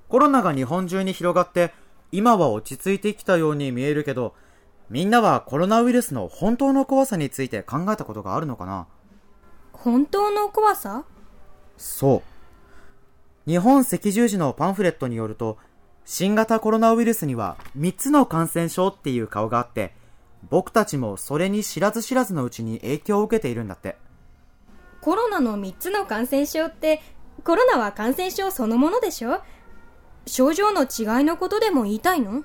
コロナが日本中に広がって今は落ち着いてきたように見えるけど、みんなはコロナウイルスの本当の怖さについて考えたことがあるのかな？ 本当の怖さ？ そう。日本赤十字のパンフレットによると、新型コロナウイルスには3つの感染症っていう顔があって、僕たちもそれに知らず知らずのうちに影響を受けているんだって。 コロナの3つの感染症って、コロナは感染症そのものでしょ？症状の違いのことでも言いたいの？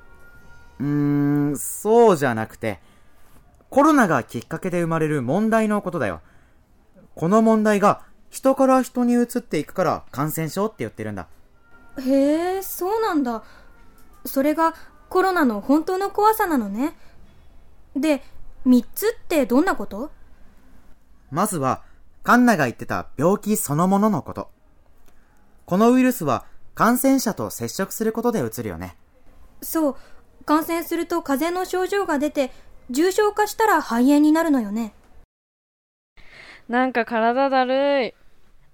そうじゃなくて、コロナがきっかけで生まれる問題のことだよ。この問題が人から人に移っていくから感染症って言ってるんだ。 へえ、そうなんだ。それがコロナの本当の怖さなのね。で、3つってどんなこと？ まずは、カンナが言ってた病気そのもののこと。このウイルスは感染者と接触することでうつるよね。 そう、感染すると風邪の症状が出て、重症化したら肺炎になるのよね。 なんか体だるい。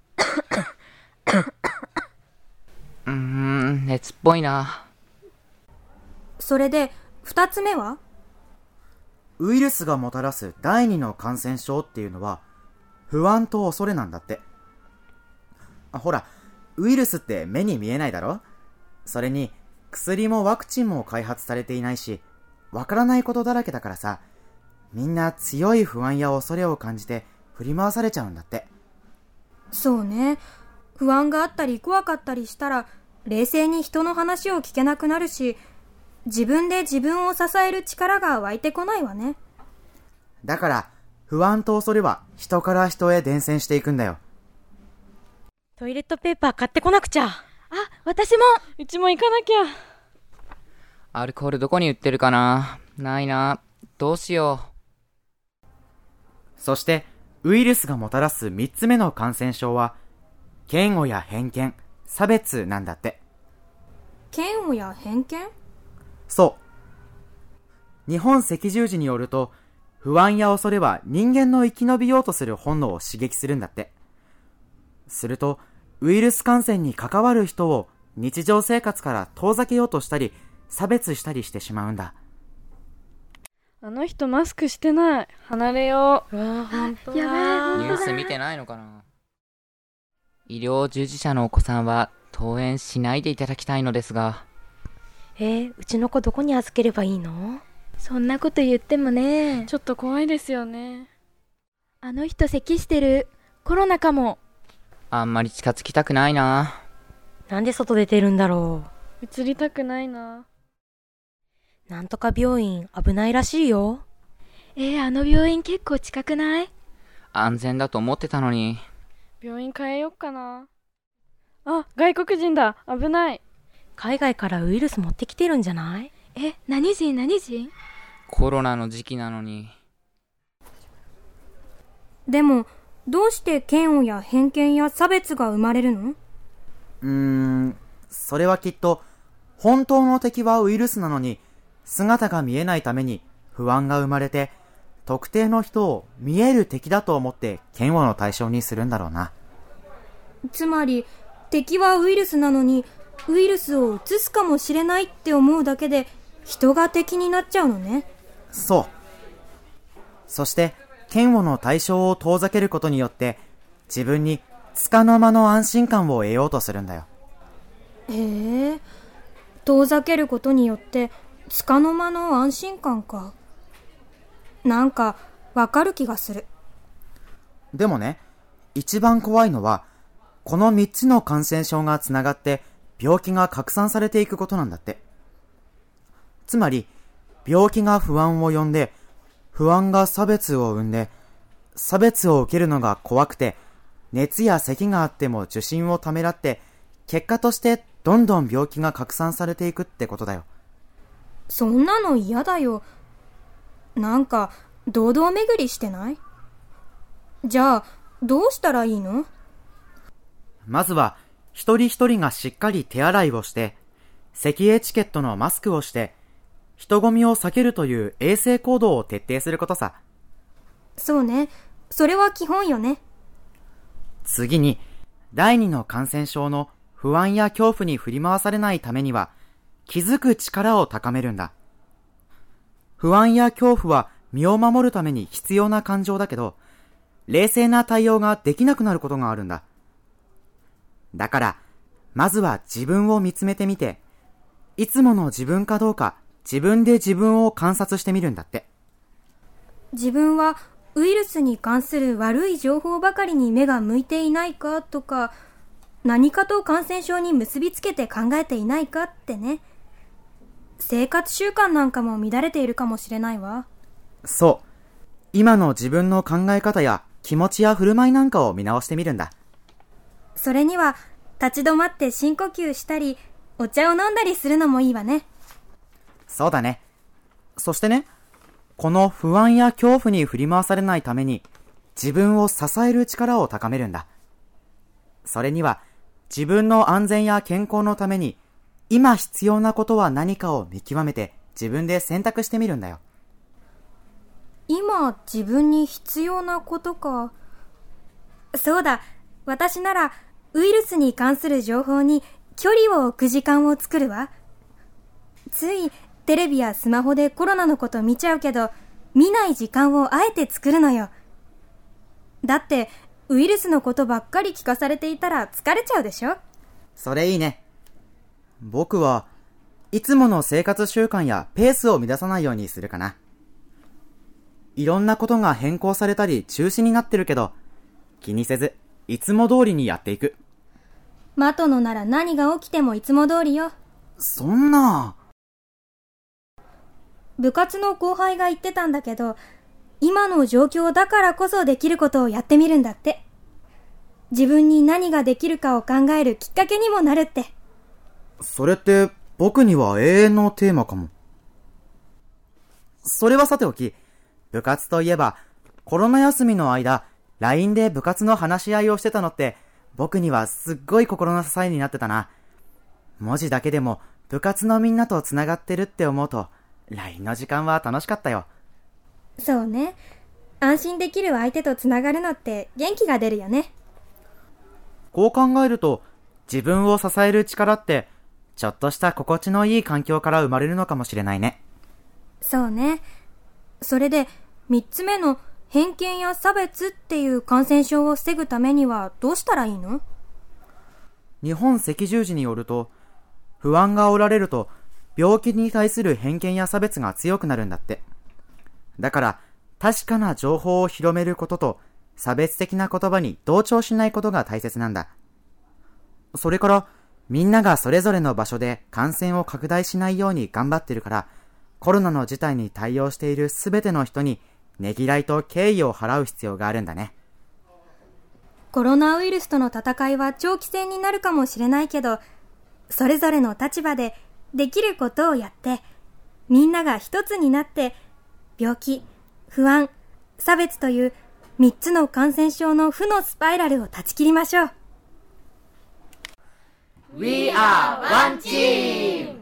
熱っぽいな。 それで、2つ目は？ ウイルスがもたらす第二の感染症っていうのは、不安と恐れなんだって。ほら、ウイルスって目に見えないだろ？それに、薬もワクチンも開発されていないし、わからないことだらけだからさ、みんな強い不安や恐れを感じて振り回されちゃうんだって。 そうね。不安があったり怖かったりしたら、冷静に人の話を聞けなくなるし、自分で自分を支える力が湧いてこないわね。 だから、不安と恐れは人から人へ伝染していくんだよ。 トイレットペーパー買ってこなくちゃ。あ、私も。 うちも行かなきゃ。 アルコールどこに売ってるかな？ないな。どうしよう。 そして、ウイルスがもたらす3つ目の感染症は、嫌悪や偏見、差別なんだって。 嫌悪や偏見？ そう。日本赤十字によると、不安や恐れは人間の生き延びようとする本能を刺激するんだって。すると、ウイルス感染に関わる人を日常生活から遠ざけようとしたり、差別したりしてしまうんだ。 あの人マスクしてない。離れよう。 本当だ。 ニュース見てないのかな？医療従事者のお子さんは登園しないでいただきたいのですが。 うちの子どこに預ければいいの？そんなこと言ってもね。 ちょっと怖いですよね。 あの人咳してる。コロナかも。 あんまり近づきたくないな。 なんで外出てるんだろう。移りたくないな。 なんとか病院危ないらしいよ。あの病院結構近くない？ 安全だと思ってたのに。 病院変えよっかな。あ、外国人だ。危ない。 海外からウイルス持ってきてるんじゃない？何人？ コロナの時期なのに。 でも、どうして嫌悪や偏見や差別が生まれるの？ それはきっと、本当の敵はウイルスなのに、姿が見えないために不安が生まれて、特定の人を見える敵だと思って嫌悪の対象にするんだろうな。 つまり、敵はウイルスなのに、ウイルスを移すかもしれないって思うだけで、人が敵になっちゃうのね。 そう。そして、嫌悪の対象を遠ざけることによって、自分に束の間の安心感を得ようとするんだよ。 へえ、遠ざけることによって、束の間の安心感か。なんか、わかる気がする。 でもね、一番怖いのは、この3つの感染症がつながって、病気が拡散されていくことなんだって。つまり、病気が不安を呼んで、不安が差別を生んで、差別を受けるのが怖くて、熱や咳があっても受診をためらって、結果としてどんどん病気が拡散されていくってことだよ。 そんなの嫌だよ。なんか、堂々巡りしてない？じゃあ、どうしたらいいの？ まずは、一人一人がしっかり手洗いをして、咳エチケットのマスクをして、人混みを避けるという衛生行動を徹底することさ。 そうね。それは基本よね。 次に、第二の感染症の不安や恐怖に振り回されないためには、気づく力を高めるんだ。不安や恐怖は身を守るために必要な感情だけど、冷静な対応ができなくなることがあるんだ。だから、まずは自分を見つめてみて、いつもの自分かどうか、自分で自分を観察してみるんだって。 自分はウイルスに関する悪い情報ばかりに目が向いていないかとか、何かと感染症に結びつけて考えていないかってね。生活習慣なんかも乱れているかもしれないわ。 そう。今の自分の考え方や気持ちや振る舞いなんかを見直してみるんだ。 それには立ち止まって深呼吸したり、お茶を飲んだりするのもいいわね。 そうだね。そしてね、この不安や恐怖に振り回されないために自分を支える力を高めるんだ。それには自分の安全や健康のために今必要なことは何かを見極めて自分で選択してみるんだよ。 今自分に必要なことか。そうだ、私ならウイルスに関する情報に距離を置く時間を作るわ。ついテレビやスマホでコロナのこと見ちゃうけど、見ない時間をあえて作るのよ。だってウイルスのことばっかり聞かされていたら疲れちゃうでしょ。 それいいね。僕はいつもの生活習慣やペースを乱さないようにするかな。いろんなことが変更されたり中止になってるけど、気にせずいつも通りにやっていく。 マトノなら何が起きてもいつも通りよ。 そんな。 部活の後輩が言ってたんだけど、今の状況だからこそできることをやってみるんだって。自分に何ができるかを考えるきっかけにもなるって。 それって僕には永遠のテーマかも。それはさておき、部活といえばコロナ休みの間 LINE で部活の話し合いをしてたのって僕にはすっごい心の支えになってたな。文字だけでも部活のみんなとつながってるって思うと LINE の時間は楽しかったよ。 そうね。安心できる相手とつながるのって元気が出るよね。 こう考えると自分を支える力ってちょっとした心地のいい環境から生まれるのかもしれないね。 そうね。それで3つ目の偏見や差別っていう感染症を防ぐためにはどうしたらいいの？ 日本赤十字によると、不安がおられると病気に対する偏見や差別が強くなるんだって。だから確かな情報を広めることと差別的な言葉に同調しないことが大切なんだ。それからみんながそれぞれの場所で感染を拡大しないように頑張ってるから、コロナの事態に対応しているすべての人にねぎらいと敬意を払う必要があるんだね。 コロナウイルスとの戦いは長期戦になるかもしれないけど、それぞれの立場でできることをやって、みんなが一つになって病気、不安、差別という3つの感染症の負のスパイラルを断ち切りましょう。 We are one team!